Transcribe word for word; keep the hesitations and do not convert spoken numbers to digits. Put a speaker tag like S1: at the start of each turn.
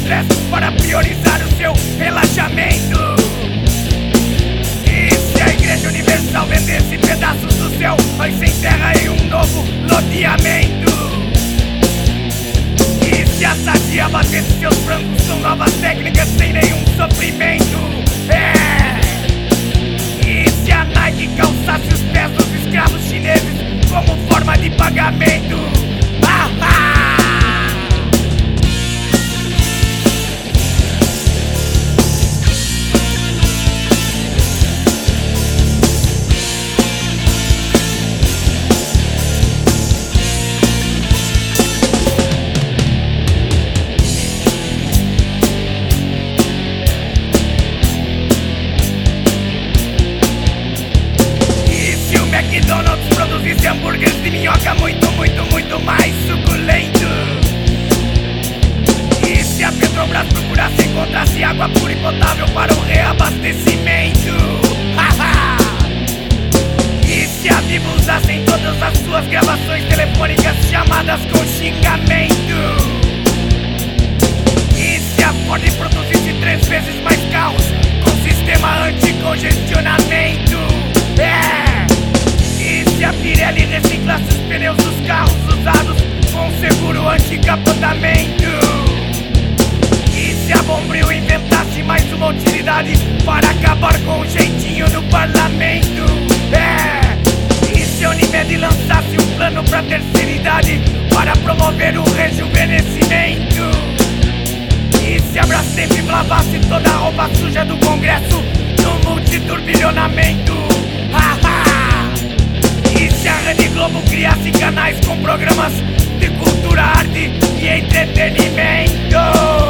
S1: estresse para priorizar o seu relaxamento. E se a Igreja Universal vendesse pedaços do céu, aí se enterra em um novo loteamento. E se a Sadia batesse seus frangos com novas técnicas sem nenhum sofrimento. É. E se a Nike calçasse os pés dos escravos chineses como forma de pagamento. Ah, ah! McDonald's produzisse hambúrgueres de minhoca muito, muito, muito mais suculento. E se a Petrobras procurasse e encontrasse água pura e potável para o reabastecimento. E se a Vivo usasse em todas as suas gravações telefônicas chamadas com xingamento. E se a Ford produzisse três vezes mais carros com sistema anticongestionamento. É. E se a Pirelli reciclasse os pneus dos carros usados com seguro anticapotamento. E se a Bombril inventasse mais uma utilidade para acabar com o jeitinho no parlamento. É. E se a Unimed lançasse um plano pra terceira idade para promover o rejuvenescimento. E se a Brastemp lavasse toda a roupa suja do Congresso no multiturbilhonamento. E se a Rede Globo criasse canais com programas de cultura, arte e entretenimento.